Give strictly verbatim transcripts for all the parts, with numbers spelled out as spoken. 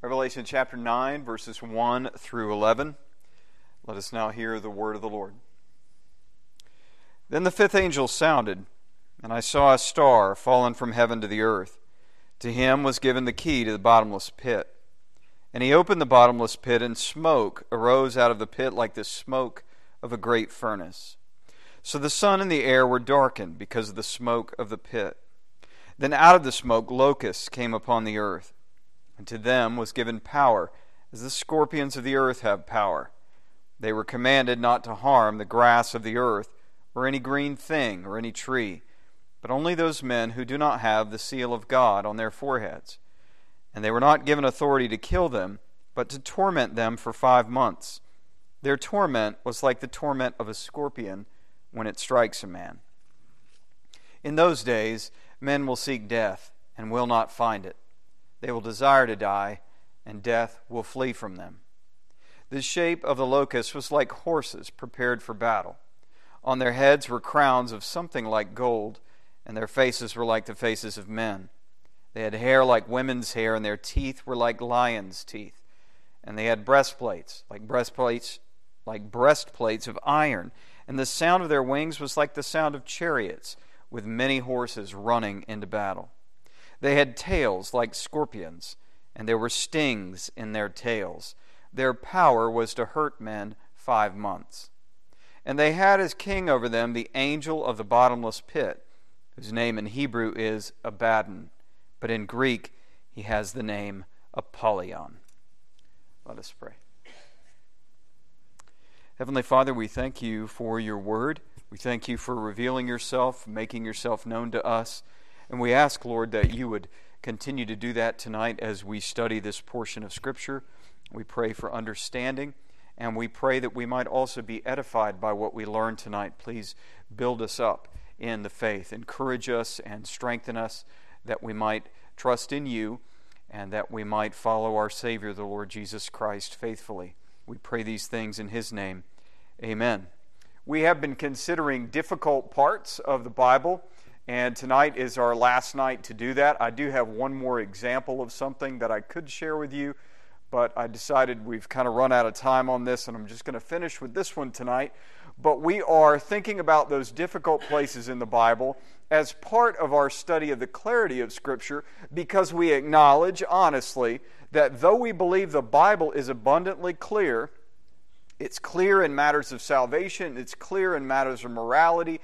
Revelation chapter nine, verses one through eleven. Let us now hear the word of the Lord. Then the fifth angel sounded, and I saw a star fallen from heaven to the earth. To him was given the key to the bottomless pit. And he opened the bottomless pit, and smoke arose out of the pit like the smoke of a great furnace. So the sun and the air were darkened because of the smoke of the pit. Then out of the smoke locusts came upon the earth. And to them was given power, as the scorpions of the earth have power. They were commanded not to harm the grass of the earth, or any green thing, or any tree, but only those men who do not have the seal of God on their foreheads. And they were not given authority to kill them, but to torment them for five months. Their torment was like the torment of a scorpion when it strikes a man. In those days, men will seek death, and will not find it. They will desire to die, and death will flee from them. The shape of the locusts was like horses prepared for battle. On their heads were crowns of something like gold, and their faces were like the faces of men. They had hair like women's hair, and their teeth were like lions' teeth. And they had breastplates, like breastplates, like breastplates of iron. And the sound of their wings was like the sound of chariots, with many horses running into battle. They had tails like scorpions, and there were stings in their tails. Their power was to hurt men five months. And they had as king over them the angel of the bottomless pit, whose name in Hebrew is Abaddon, but in Greek he has the name Apollyon. Let us pray. Heavenly Father, we thank you for your word. We thank you for revealing yourself, making yourself known to us. And we ask, Lord, that you would continue to do that tonight as we study this portion of Scripture. We pray for understanding, and we pray that we might also be edified by what we learn tonight. Please build us up in the faith. Encourage us and strengthen us that we might trust in you and that we might follow our Savior, the Lord Jesus Christ, faithfully. We pray these things in His name. Amen. We have been considering difficult parts of the Bible, and tonight is our last night to do that. I do have one more example of something that I could share with you, but I decided we've kind of run out of time on this, and I'm just going to finish with this one tonight. But we are thinking about those difficult places in the Bible as part of our study of the clarity of Scripture, because we acknowledge honestly that though we believe the Bible is abundantly clear, it's clear in matters of salvation, it's clear in matters of morality.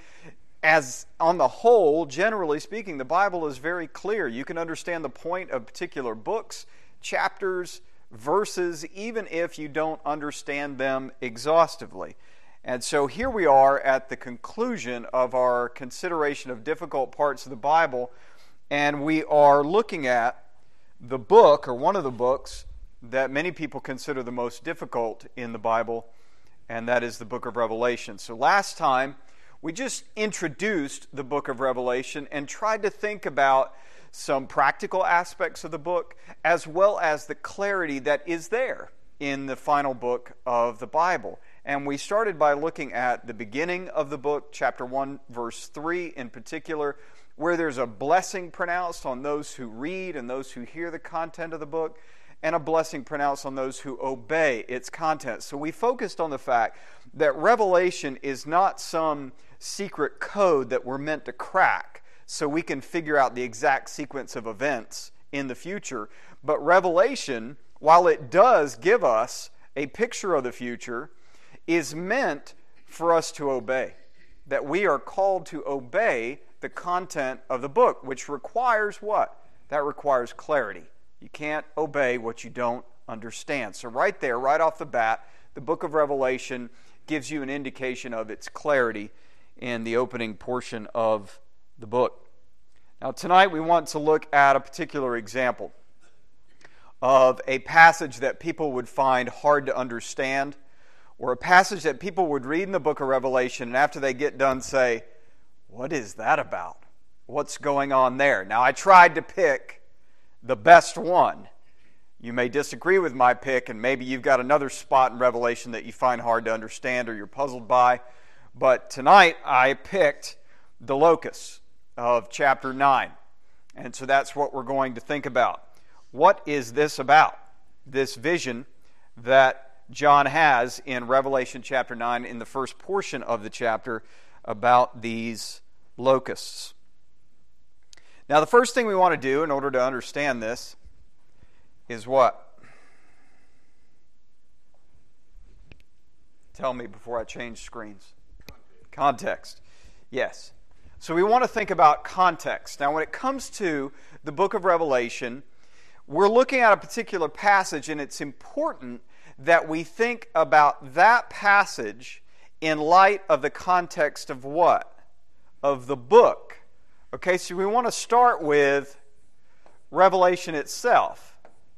As on the whole, generally speaking, the Bible is very clear. You can understand the point of particular books, chapters, verses, even if you don't understand them exhaustively. And so here we are at the conclusion of our consideration of difficult parts of the Bible, and we are looking at the book, or one of the books, that many people consider the most difficult in the Bible, and that is the book of Revelation. So last time, we just introduced the book of Revelation and tried to think about some practical aspects of the book, as well as the clarity that is there in the final book of the Bible. And we started by looking at the beginning of the book, chapter one, verse three in particular, where there's a blessing pronounced on those who read and those who hear the content of the book, and a blessing pronounced on those who obey its content. So we focused on the fact that Revelation is not some secret code that we're meant to crack so we can figure out the exact sequence of events in the future. But Revelation, while it does give us a picture of the future, is meant for us to obey. That we are called to obey the content of the book, which requires what? That requires clarity. You can't obey what you don't understand. So right there, right off the bat, the book of Revelation gives you an indication of its clarity in the opening portion of the book. Now tonight we want to look at a particular example of a passage that people would find hard to understand, or a passage that people would read in the book of Revelation and after they get done say, what is that about? What's going on there? Now I tried to pick the best one. You may disagree with my pick, and maybe you've got another spot in Revelation that you find hard to understand or you're puzzled by. But tonight I picked the locusts of chapter nine. And so that's what we're going to think about. What is this about? this vision that John has in Revelation chapter nine in the first portion of the chapter about these locusts. Now, the first thing we want to do in order to understand this is what? Tell me before I change screens. Context. Context. Yes. So we want to think about context. Now, when it comes to the book of Revelation, we're looking at a particular passage, and it's important that we think about that passage in light of the context of what? Of the book. Okay, so we want to start with Revelation itself,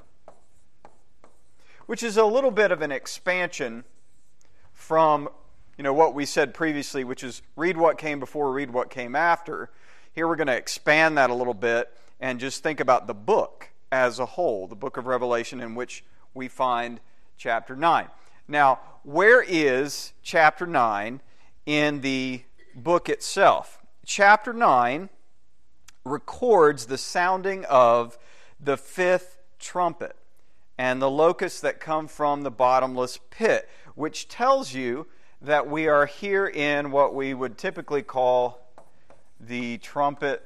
which is a little bit of an expansion from, you know, what we said previously, which is read what came before, read what came after. Here we're going to expand that a little bit and just think about the book as a whole, the book of Revelation, in which we find chapter nine. Now, where is chapter nine in the book itself? Chapter nine records the sounding of the fifth trumpet and the locusts that come from the bottomless pit, which tells you that we are here in what we would typically call the trumpet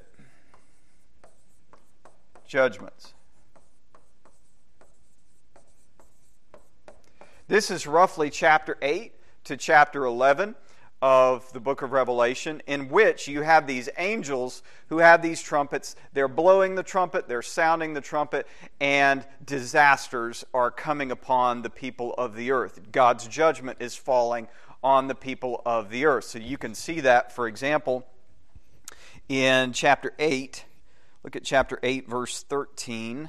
judgments. This is roughly chapter eight to chapter eleven of the book of Revelation, in which you have these angels who have these trumpets. They're blowing the trumpet, they're sounding the trumpet, and disasters are coming upon the people of the earth. God's judgment is falling on the people of the earth. So you can see that, for example, in chapter eight. Look at chapter eight, verse thirteen.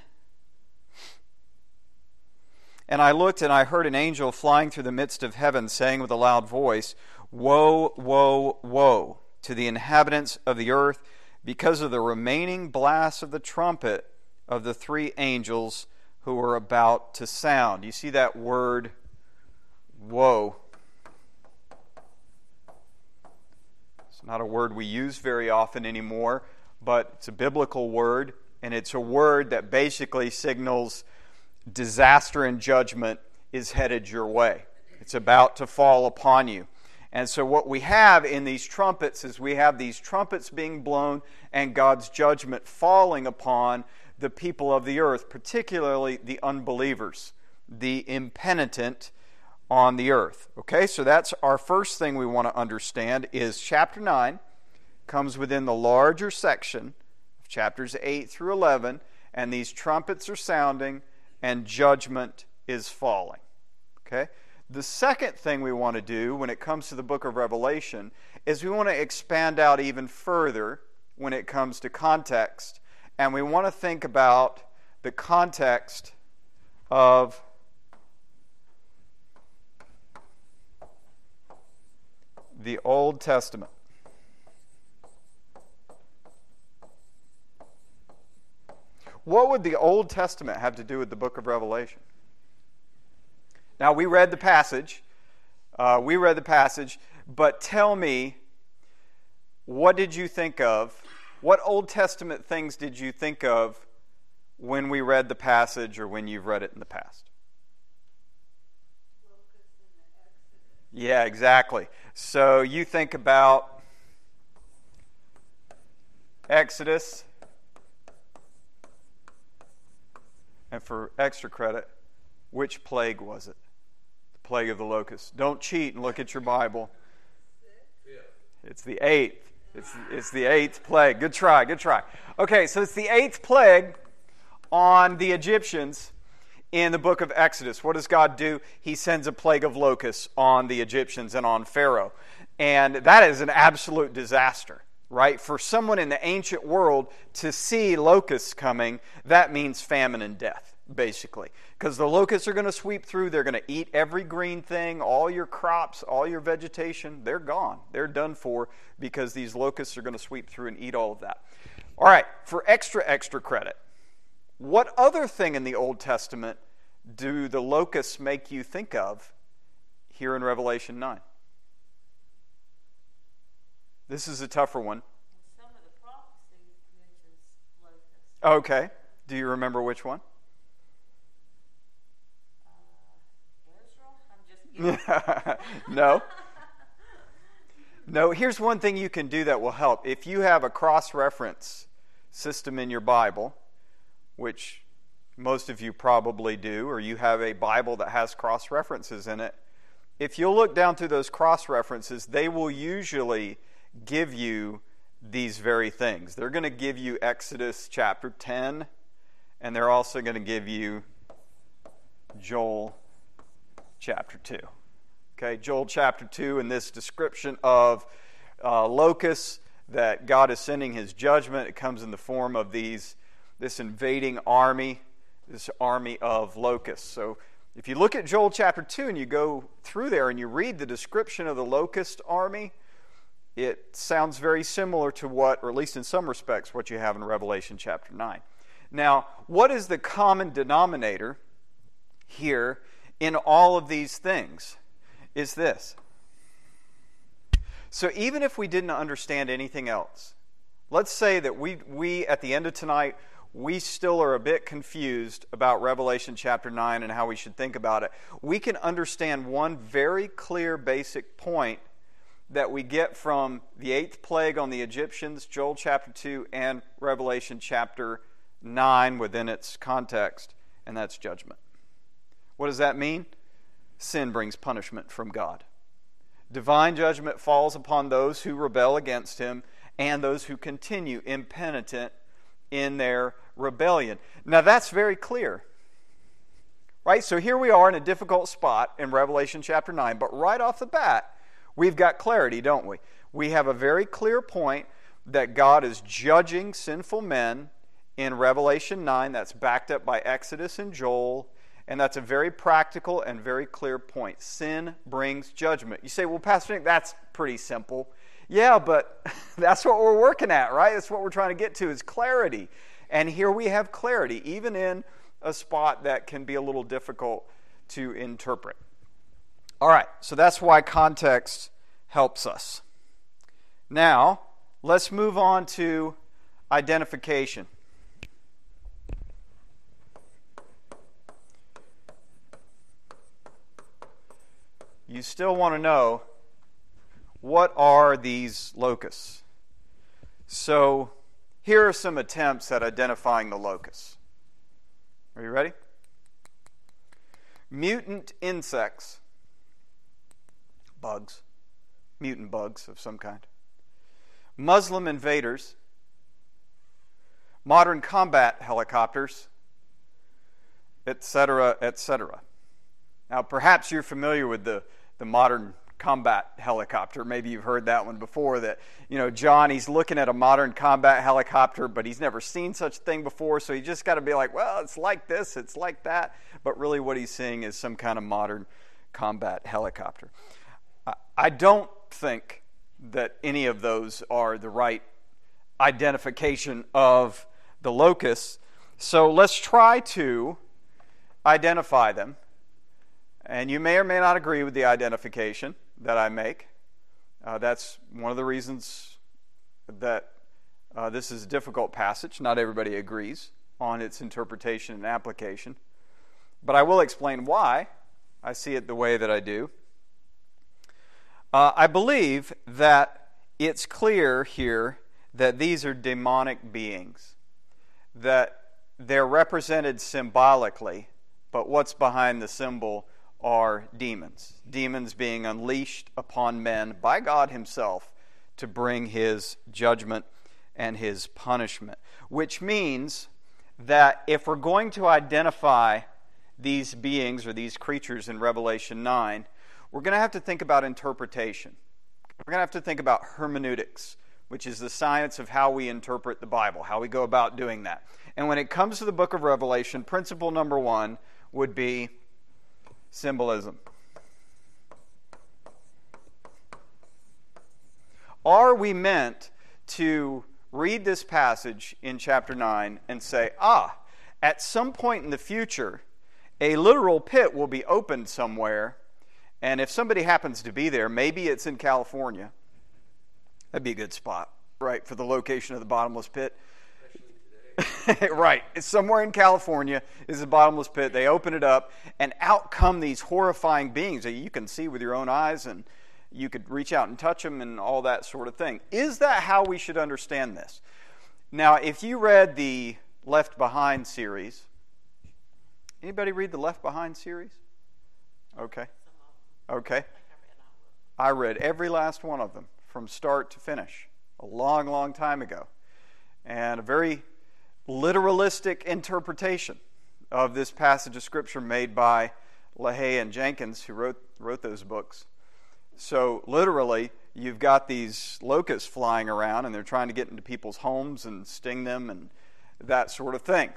And I looked, and I heard an angel flying through the midst of heaven, saying with a loud voice, Woe, woe, woe to the inhabitants of the earth, because of the remaining blasts of the trumpet of the three angels who are about to sound. You see that word, woe. It's not a word we use very often anymore, but it's a biblical word, and it's a word that basically signals disaster and judgment is headed your way. It's about to fall upon you. And so what we have in these trumpets is we have these trumpets being blown and God's judgment falling upon the people of the earth, particularly the unbelievers, the impenitent on the earth. Okay, so that's our first thing we want to understand is chapter nine comes within the larger section of chapters eight through eleven, and these trumpets are sounding and judgment is falling. Okay? The second thing we want to do when it comes to the book of Revelation is we want to expand out even further when it comes to context, and we want to think about the context of the Old Testament. What would the Old Testament have to do with the book of Revelation? Now, we read the passage. Uh, we read the passage. But tell me, what did you think of? What Old Testament things did you think of when we read the passage or when you've read it in the past? Yeah, exactly. So you think about Exodus. And for extra credit, which plague was it? The plague of the locusts. Don't cheat and look at your Bible. It's the eighth. It's, it's the eighth plague. Good try, good try. Okay, so it's the eighth plague on the Egyptians in the book of Exodus. What does God do? He sends a plague of locusts on the Egyptians and on Pharaoh. And that is an absolute disaster, right? For someone in the ancient world to see locusts coming, that means famine and death, basically. Because the locusts are going to sweep through, they're going to eat every green thing, all your crops, all your vegetation, they're gone. They're done for because these locusts are going to sweep through and eat all of that. All right, for extra, extra credit, what other thing in the Old Testament do the locusts make you think of here in Revelation nine? This is a tougher one. Some of the prophecy mentions locusts. Okay. Do you remember which one? No. No, here's one thing you can do that will help. If you have a cross-reference system in your Bible, which most of you probably do, or you have a Bible that has cross-references in it, if you'll look down through those cross-references, they will usually give you these very things. They're going to give you Exodus chapter ten, and they're also going to give you Joel chapter two. Okay, Joel chapter two, and this description of uh, locusts, that God is sending his judgment. It comes in the form of these this invading army, this army of locusts. So if you look at Joel chapter two and you go through there and you read the description of the locust army, it sounds very similar to what, or at least in some respects, what you have in Revelation chapter nine. Now, what is the common denominator here in all of these things? Is this. So even if we didn't understand anything else, let's say that we, we at the end of tonight, we still are a bit confused about Revelation chapter nine and how we should think about it. We can understand one very clear basic point that we get from the eighth plague on the Egyptians, Joel chapter two, and Revelation chapter nine within its context, and that's judgment. What does that mean? Sin brings punishment from God. Divine judgment falls upon those who rebel against him and those who continue impenitent in their rebellion. Now that's very clear. Right? So here we are in a difficult spot in Revelation chapter nine, but right off the bat, we've got clarity, don't we? We have a very clear point that God is judging sinful men in Revelation nine. That's backed up by Exodus and Joel. And that's a very practical and very clear point. Sin brings judgment. You say, well, Pastor Nick, that's pretty simple. Yeah, but that's what we're working at, right? That's what we're trying to get to is clarity. And here we have clarity, even in a spot that can be a little difficult to interpret. All right, so that's why context helps us. Now, let's move on to identification. You still want to know, what are these locusts? So here are some attempts at identifying the locusts. Are you ready? Mutant insects, bugs, mutant bugs of some kind. Muslim invaders, modern combat helicopters, et cetera, et cetera. Now, perhaps you're familiar with the, the modern combat helicopter. Maybe you've heard that one before, that, you know, John, he's looking at a modern combat helicopter, but he's never seen such a thing before, so you just got to be like, well, it's like this, it's like that. But really what he's seeing is some kind of modern combat helicopter. I, I don't think that any of those are the right identification of the locusts, so let's try to identify them. And you may or may not agree with the identification that I make. Uh, that's one of the reasons that uh, this is a difficult passage. Not everybody agrees on its interpretation and application. But I will explain why I see it the way that I do. Uh, I believe that it's clear here that these are demonic beings, that they're represented symbolically, but what's behind the symbol are demons. Demons being unleashed upon men by God himself to bring his judgment and his punishment. Which means that if we're going to identify these beings or these creatures in Revelation nine, we're going to have to think about interpretation. We're going to have to think about hermeneutics, which is the science of how we interpret the Bible, how we go about doing that. And when it comes to the book of Revelation, principle number one would be symbolism. Are we meant to read this passage in chapter nine and say, ah, at some point in the future, a literal pit will be opened somewhere, and if somebody happens to be there, maybe it's in California. That'd be a good spot, right, for the location of the bottomless pit. Especially today. Right. It's somewhere in California is a bottomless pit. They open it up, and out come these horrifying beings that you can see with your own eyes, and you could reach out and touch them and all that sort of thing. Is that how we should understand this? Now, if you read the Left Behind series, anybody read the Left Behind series? Okay. Okay. I read every last one of them from start to finish a long, long time ago. And a very literalistic interpretation of this passage of Scripture made by LaHaye and Jenkins, who wrote wrote those books. So literally, you've got these locusts flying around, and they're trying to get into people's homes and sting them and that sort of thing.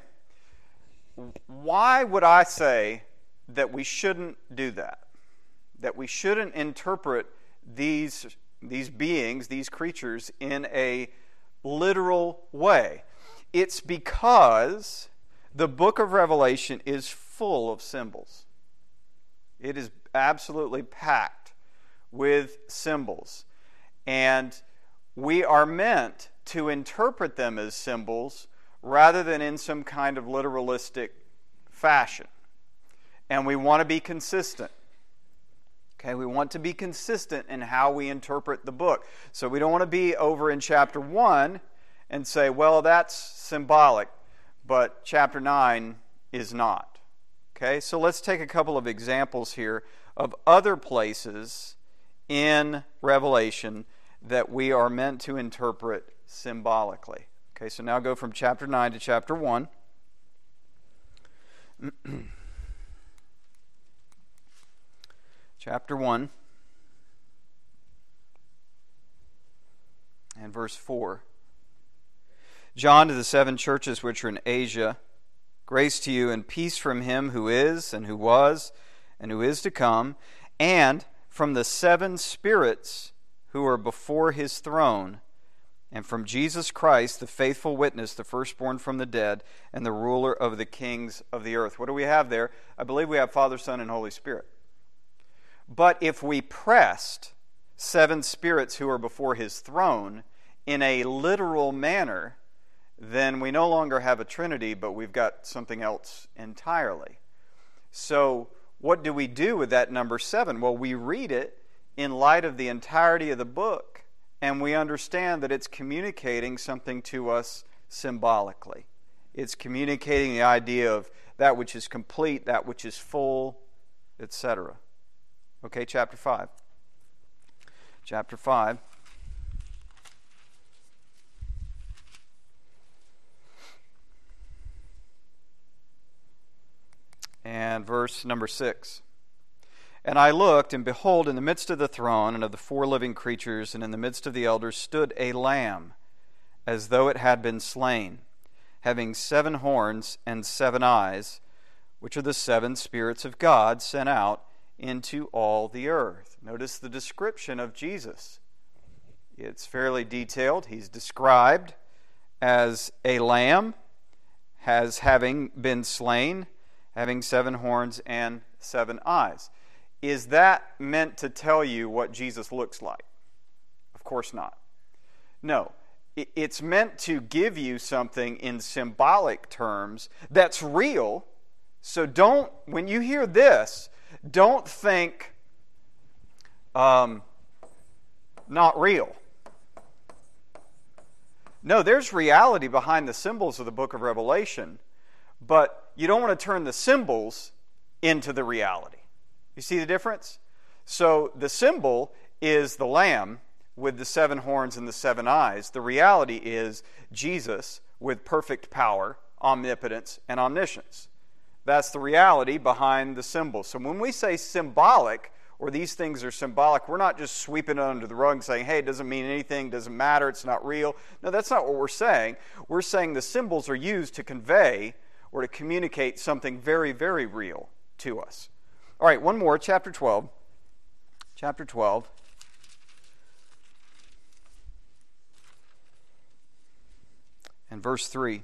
Why would I say that we shouldn't do that? That we shouldn't interpret these, these beings, these creatures, in a literal way? It's because the book of Revelation is full of symbols. It is absolutely packed with symbols. And we are meant to interpret them as symbols rather than in some kind of literalistic fashion. And we want to be consistent. Okay, we want to be consistent in how we interpret the book. So we don't want to be over in chapter one and say, well, that's symbolic, but chapter nine is not. Okay, so let's take a couple of examples here of other places in Revelation that we are meant to interpret symbolically. Okay, so now go from chapter nine to chapter one. Chapter one and verse four. John, to the seven churches which are in Asia, grace to you and peace from him who is, and who was, and who is to come, and from the seven spirits who are before his throne, and from Jesus Christ, the faithful witness, the firstborn from the dead, and the ruler of the kings of the earth. What do we have there? I believe we have Father, Son, and Holy Spirit. But if we pressed seven spirits who are before his throne in a literal manner, then we no longer have a Trinity, but we've got something else entirely. So what do we do with that number seven? Well, we read it in light of the entirety of the book, and we understand that it's communicating something to us symbolically. It's communicating the idea of that which is complete, that which is full, et cetera. Okay, chapter five. Chapter five. And verse number six. And I looked, and behold, in the midst of the throne and of the four living creatures, and in the midst of the elders, stood a lamb, as though it had been slain, having seven horns and seven eyes, which are the seven spirits of God sent out into all the earth. Notice the description of Jesus. It's fairly detailed. He's described as a lamb, as having been slain, having seven horns and seven eyes. Is that meant to tell you what Jesus looks like? Of course not. No. It's meant to give you something in symbolic terms that's real. So don't, when you hear this, don't think um, not real. No, there's reality behind the symbols of the book of Revelation, but you don't want to turn the symbols into the reality. You see the difference? So the symbol is the lamb with the seven horns and the seven eyes. The reality is Jesus with perfect power, omnipotence, and omniscience. That's the reality behind the symbol. So when we say symbolic, or these things are symbolic, we're not just sweeping it under the rug and saying, hey, it doesn't mean anything, doesn't matter, it's not real. No, that's not what we're saying. We're saying the symbols are used to convey or to communicate something very, very real to us. All right, one more, chapter twelve. Chapter twelve. And verse three.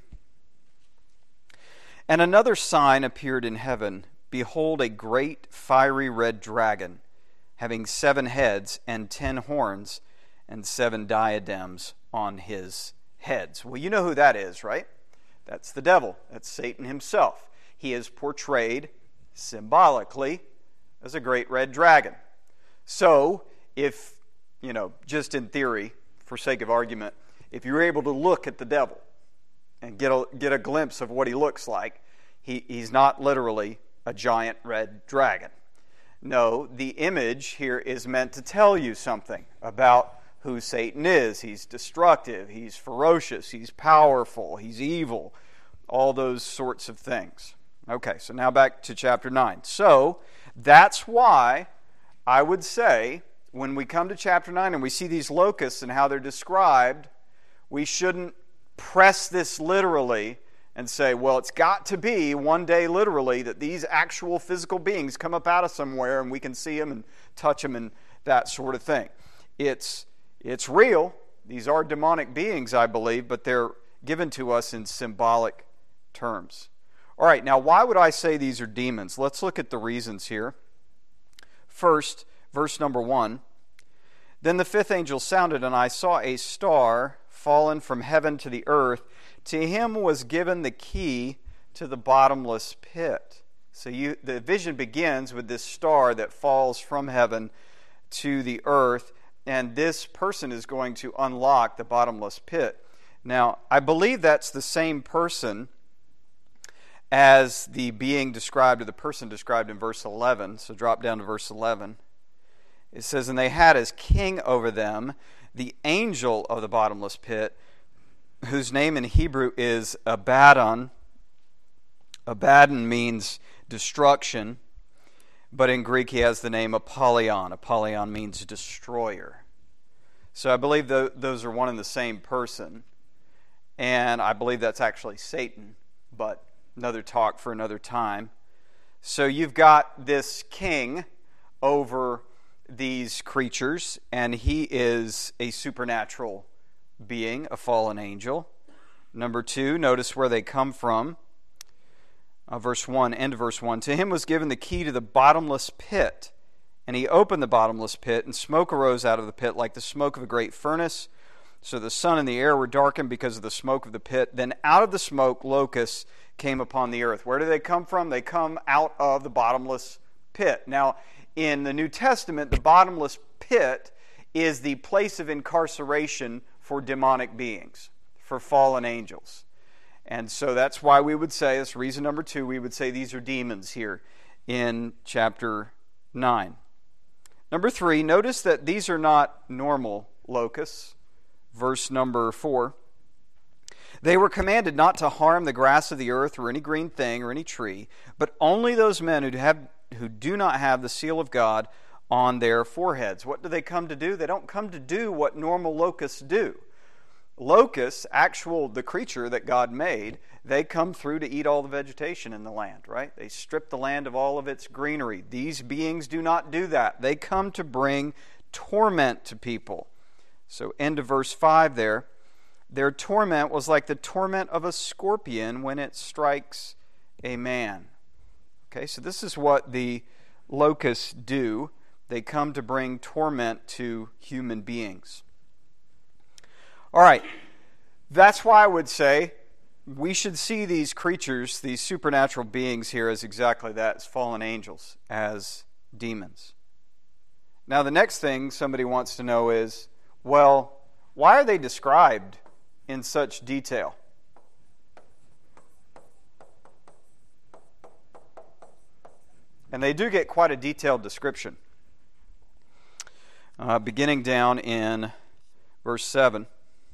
And another sign appeared in heaven. Behold, a great fiery red dragon, having seven heads and ten horns, and seven diadems on his heads. Well, you know who that is, right? That's the devil. That's Satan himself. He is portrayed symbolically as a great red dragon. So, if, you know, just in theory, for sake of argument, if you're able to look at the devil and get a, get a glimpse of what he looks like, he, he's not literally a giant red dragon. No, the image here is meant to tell you something about who Satan is. He's destructive, he's ferocious, he's powerful, he's evil, all those sorts of things. Okay, so now back to chapter nine. So, that's why I would say, when we come to chapter nine and we see these locusts and how they're described, we shouldn't press this literally and say, well, it's got to be one day literally that these actual physical beings come up out of somewhere and we can see them and touch them and that sort of thing. It's It's real. These are demonic beings, I believe, but they're given to us in symbolic terms. All right, now why would I say these are demons? Let's look at the reasons here. First, verse number one. Then the fifth angel sounded, and I saw a star fallen from heaven to the earth. To him was given the key to the bottomless pit. So you, the vision begins with this star that falls from heaven to the earth. And this person is going to unlock the bottomless pit. Now, I believe that's the same person as the being described, or the person described in verse eleven. So drop down to verse eleven. It says, and they had as king over them the angel of the bottomless pit, whose name in Hebrew is Abaddon. Abaddon means destruction. But in Greek, he has the name Apollyon. Apollyon means destroyer. So I believe th- those are one and the same person. And I believe that's actually Satan. But another talk for another time. So you've got this king over these creatures. And he is a supernatural being, a fallen angel. Number two, notice where they come from. Uh, verse one, end of verse one. To him was given the key to the bottomless pit, and he opened the bottomless pit, and smoke arose out of the pit like the smoke of a great furnace. So the sun and the air were darkened because of the smoke of the pit. Then out of the smoke locusts came upon the earth. Where do they come from? They come out of the bottomless pit. Now, in the New Testament, the bottomless pit is the place of incarceration for demonic beings, for fallen angels. And so that's why we would say, that's reason number two, we would say these are demons here in chapter nine. Number three, notice that these are not normal locusts. Verse number four. They were commanded not to harm the grass of the earth or any green thing or any tree, but only those men who have who do not have the seal of God on their foreheads. What do they come to do? They don't come to do what normal locusts do. Locusts, actual, the creature that God made, they come through to eat all the vegetation in the land, right? They strip the land of all of its greenery. These beings do not do that. They come to bring torment to people. So end of verse five there. Their torment was like the torment of a scorpion when it strikes a man. Okay, so this is what the locusts do. They come to bring torment to human beings. All right, that's why I would say we should see these creatures, these supernatural beings here, as exactly that, as fallen angels, as demons. Now, the next thing somebody wants to know is, well, why are they described in such detail? And they do get quite a detailed description. Uh, beginning down in verse seven.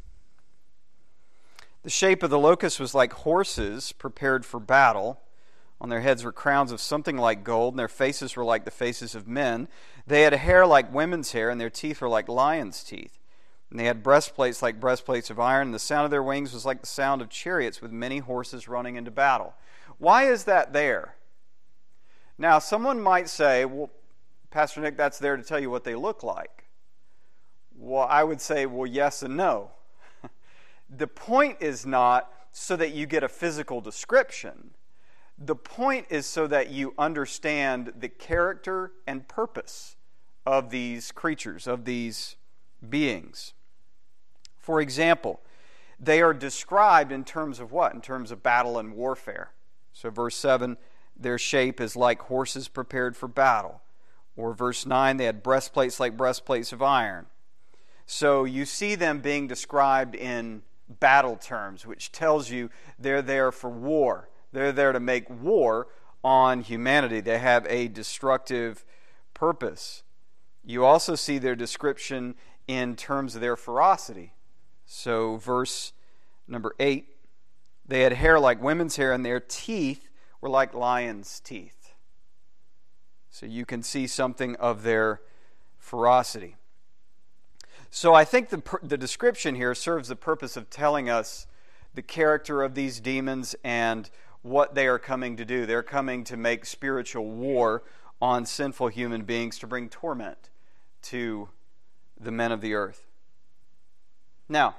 The shape of the locusts was like horses prepared for battle. On their heads were crowns of something like gold, and their faces were like the faces of men. They had hair like women's hair, and their teeth were like lions' teeth. And they had breastplates like breastplates of iron, and the sound of their wings was like the sound of chariots with many horses running into battle. Why is that there? Now, someone might say, well, Pastor Nick, that's there to tell you what they look like. Well, I would say, well, yes and no. The point is not so that you get a physical description. The point is so that you understand the character and purpose of these creatures, of these beings. For example, they are described in terms of what? In terms of battle and warfare. So verse seven, their shape is like horses prepared for battle. Or verse nine, they had breastplates like breastplates of iron. So you see them being described in battle terms, which tells you they're there for war. They're there to make war on humanity. They have a destructive purpose. You also see their description in terms of their ferocity. So verse number eight, they had hair like women's hair, and their teeth were like lions' teeth. So you can see something of their ferocity. So I think the, the description here serves the purpose of telling us the character of these demons and what they are coming to do. They're coming to make spiritual war on sinful human beings, to bring torment to the men of the earth. Now,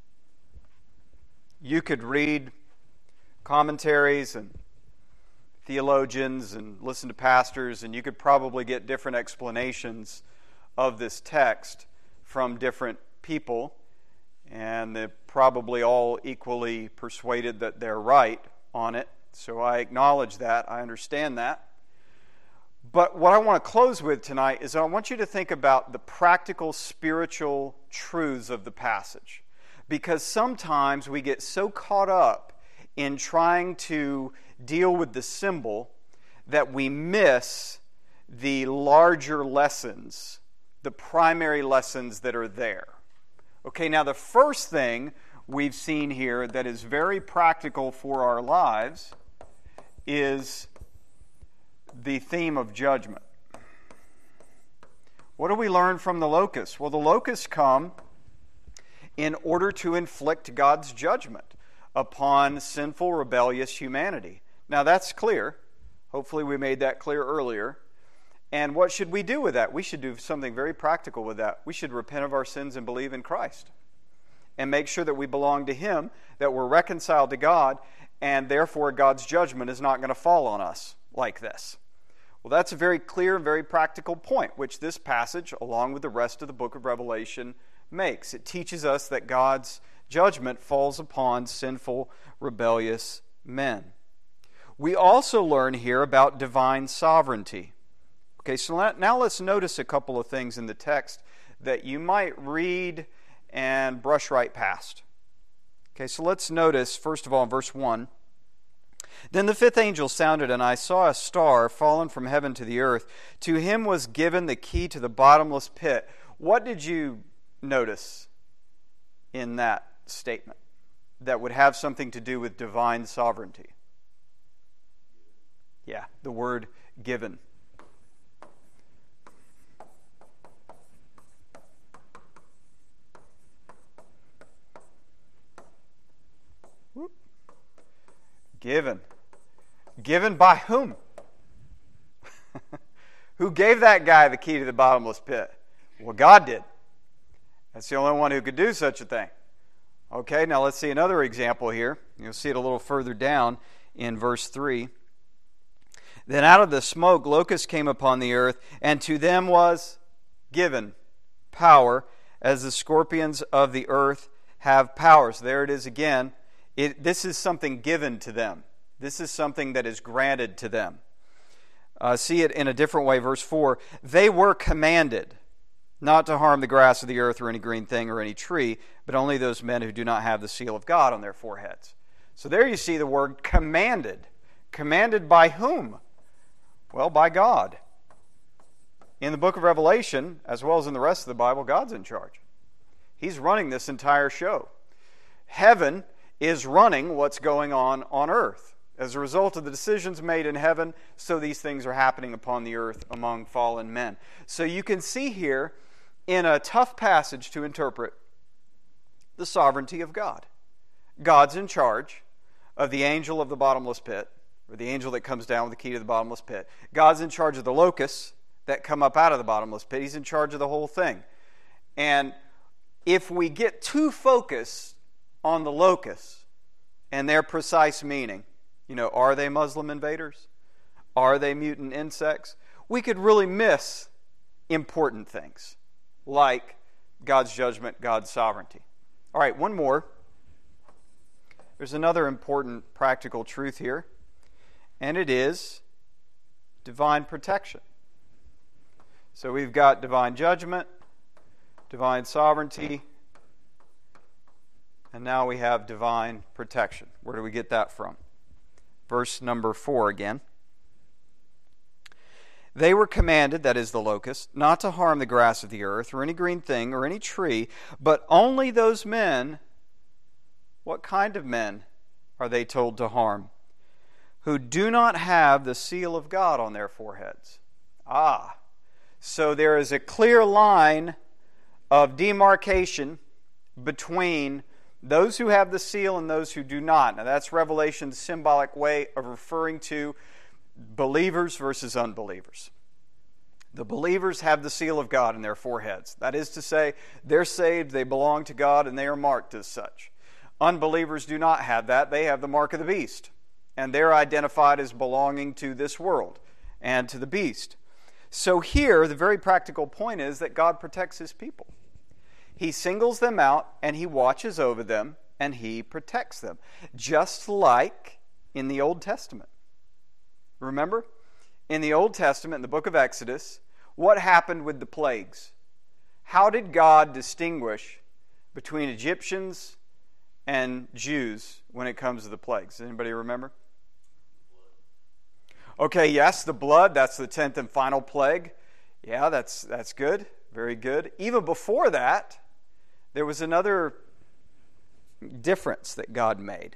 you could read commentaries and theologians and listen to pastors, and you could probably get different explanations of this text from different people, and they're probably all equally persuaded that they're right on it. So I acknowledge that. I understand that. But what I want to close with tonight is I want you to think about the practical spiritual truths of the passage. Because sometimes we get so caught up in trying to deal with the symbol that we miss the larger lessons, the primary lessons that are there. Okay, now the first thing we've seen here that is very practical for our lives is the theme of judgment. What do we learn from the locusts? Well, the locusts come in order to inflict God's judgment upon sinful, rebellious humanity. Now that's clear. Hopefully we made that clear earlier. And what should we do with that? We should do something very practical with that. We should repent of our sins and believe in Christ. And make sure that we belong to Him, that we're reconciled to God, and therefore God's judgment is not going to fall on us like this. Well, that's a very clear, very practical point, which this passage, along with the rest of the book of Revelation, makes. It teaches us that God's judgment falls upon sinful, rebellious men. We also learn here about divine sovereignty. Okay, so now let's notice a couple of things in the text that you might read and brush right past. Okay, so let's notice, first of all, in verse one, "Then the fifth angel sounded, and I saw a star fallen from heaven to the earth. To him was given the key to the bottomless pit." What did you notice in that statement that would have something to do with divine sovereignty? Yeah, the word given. Whoop. Given. Given by whom? Who gave that guy the key to the bottomless pit? Well, God did. That's the only one who could do such a thing. Okay, now let's see another example here. You'll see it a little further down in verse three. "Then out of the smoke locusts came upon the earth, and to them was given power, as the scorpions of the earth have power." So there it is again. It, this is something given to them. This is something that is granted to them. Uh, see it in a different way, verse four. "They were commanded not to harm the grass of the earth or any green thing or any tree, but only those men who do not have the seal of God on their foreheads." So there you see the word commanded. Commanded by whom? Well, by God. In the book of Revelation, as well as in the rest of the Bible, God's in charge. He's running this entire show. Heaven is running what's going on on earth. As a result of the decisions made in heaven, so these things are happening upon the earth among fallen men. So you can see here, in a tough passage to interpret, the sovereignty of God. God's in charge of the angel of the bottomless pit, or the angel that comes down with the key to the bottomless pit. God's in charge of the locusts that come up out of the bottomless pit. He's in charge of the whole thing. And if we get too focused on the locusts and their precise meaning, you know, are they Muslim invaders? Are they mutant insects? We could really miss important things like God's judgment, God's sovereignty. All right, one more. there's another important practical truth here, and it is divine protection. So we've got divine judgment, divine sovereignty, and now we have divine protection. Where do we get that from? Verse number four again. They were commanded, that is the locusts, not to harm the grass of the earth or any green thing or any tree, but only those men. What kind of men are they told to harm? Who do not have the seal of God on their foreheads. Ah, so there is a clear line of demarcation between those who have the seal and those who do not. Now that's Revelation's symbolic way of referring to believers versus unbelievers. The believers have the seal of God in their foreheads. That is to say, they're saved, they belong to God, and they are marked as such. Unbelievers do not have that. They have the mark of the beast. And they're identified as belonging to this world and to the beast. So here, the very practical point is that God protects His people. He singles them out, and He watches over them, and He protects them. Just like in the Old Testament. Remember? In the Old Testament, in the book of Exodus, what happened with the plagues? How did God distinguish between Egyptians and Jews when it comes to the plagues? Anybody remember? Okay, yes, the blood, that's the tenth and final plague. Yeah, that's that's good. Very good. Even before that, there was another difference that God made.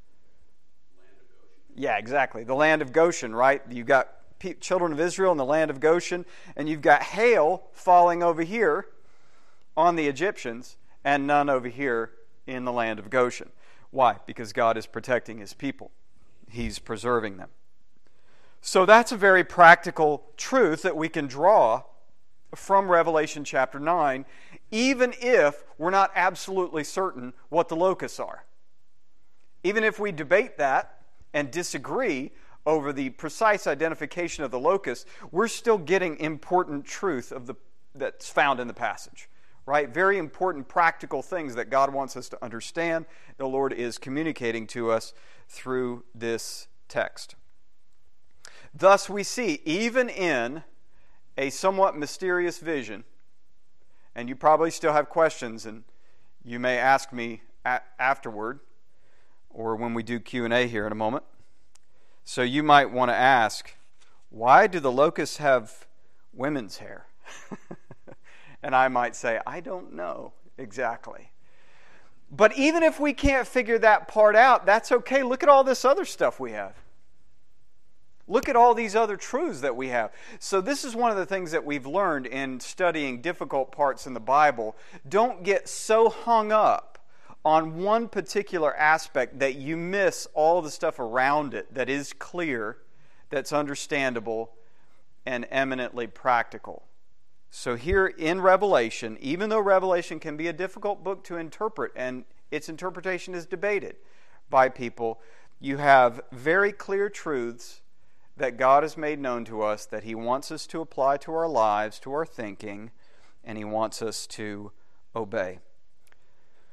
Yeah, exactly. The land of Goshen, right? You've got pe- children of Israel in the land of Goshen, and you've got hail falling over here on the Egyptians, and none over here in the land of Goshen. Why? Because God is protecting His people. He's preserving them. So that's a very practical truth that we can draw from Revelation chapter nine, even if we're not absolutely certain what the locusts are. Even if we debate that and disagree over the precise identification of the locusts, we're still getting important truth of the that's found in the passage. Right? Very important practical things that God wants us to understand. The Lord is communicating to us through this text. Thus we see, even in a somewhat mysterious vision, and you probably still have questions, and you may ask me a- afterward, or when we do Q and A here in a moment. So you might want to ask, why do the locusts have women's hair? And I might say, I don't know exactly. But even if we can't figure that part out, that's okay. Look at all this other stuff we have. Look at all these other truths that we have. So this is one of the things that we've learned in studying difficult parts in the Bible. Don't get so hung up on one particular aspect that you miss all the stuff around it that is clear, that's understandable, and eminently practical. So here in Revelation, even though Revelation can be a difficult book to interpret, and its interpretation is debated by people, you have very clear truths that God has made known to us, that He wants us to apply to our lives, to our thinking, and He wants us to obey.